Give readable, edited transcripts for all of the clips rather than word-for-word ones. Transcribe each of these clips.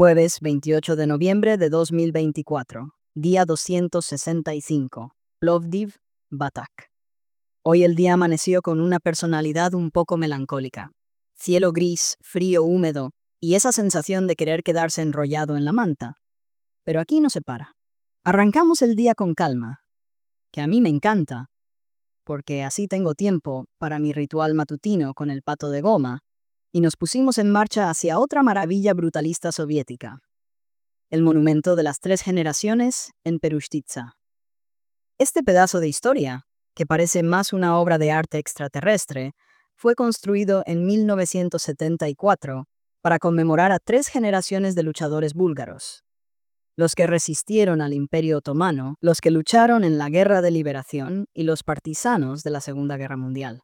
Jueves 28 de noviembre de 2024, día 265, Plovdiv, Batak. Hoy el día amaneció con una personalidad un poco melancólica. Cielo gris, frío, húmedo, y esa sensación de querer quedarse enrollado en la manta. Pero aquí no se para. Arrancamos el día con calma, que a mí me encanta, porque así tengo tiempo para mi ritual matutino con el pato de goma, y nos pusimos en marcha hacia otra maravilla brutalista soviética, el monumento de las 3 generaciones en Perustitsa. Este pedazo de historia, que parece más una obra de arte extraterrestre, fue construido en 1974 para conmemorar a 3 generaciones de luchadores búlgaros. Los que resistieron al Imperio Otomano, los que lucharon en la Guerra de Liberación y los partisanos de la Segunda Guerra Mundial.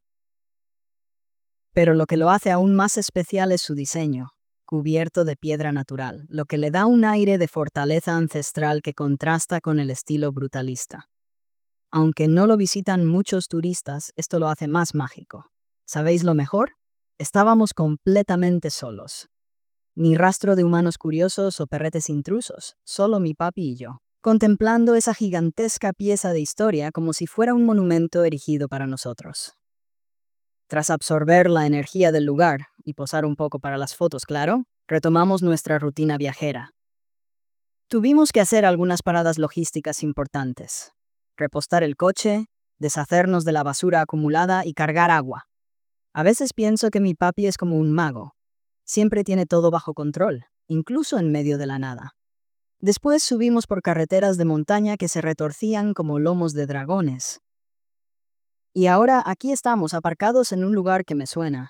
Pero lo que lo hace aún más especial es su diseño, cubierto de piedra natural, lo que le da un aire de fortaleza ancestral que contrasta con el estilo brutalista. Aunque no lo visitan muchos turistas, esto lo hace más mágico. ¿Sabéis lo mejor? Estábamos completamente solos. Ni rastro de humanos curiosos o perretes intrusos, solo mi papi y yo, contemplando esa gigantesca pieza de historia como si fuera un monumento erigido para nosotros. Tras absorber la energía del lugar y posar un poco para las fotos, claro, retomamos nuestra rutina viajera. Tuvimos que hacer algunas paradas logísticas importantes. Repostar el coche, deshacernos de la basura acumulada y cargar agua. A veces pienso que mi papi es como un mago. Siempre tiene todo bajo control, incluso en medio de la nada. Después subimos por carreteras de montaña que se retorcían como lomos de dragones. Y ahora aquí estamos aparcados en un lugar que me suena.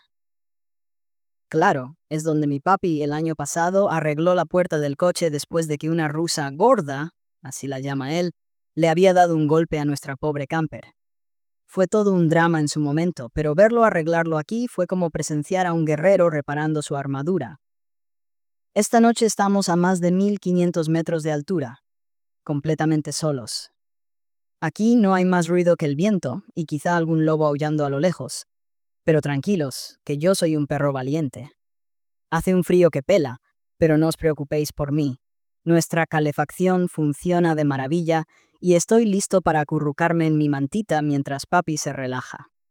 Claro, es donde mi papi el año pasado arregló la puerta del coche después de que una rusa gorda, así la llama él, le había dado un golpe a nuestra pobre camper. Fue todo un drama en su momento, pero verlo arreglarlo aquí fue como presenciar a un guerrero reparando su armadura. Esta noche estamos a más de 1500 metros de altura, completamente solos. Aquí no hay más ruido que el viento y quizá algún lobo aullando a lo lejos. Pero tranquilos, que yo soy un perro valiente. Hace un frío que pela, pero no os preocupéis por mí. Nuestra calefacción funciona de maravilla y estoy listo para acurrucarme en mi mantita mientras papi se relaja.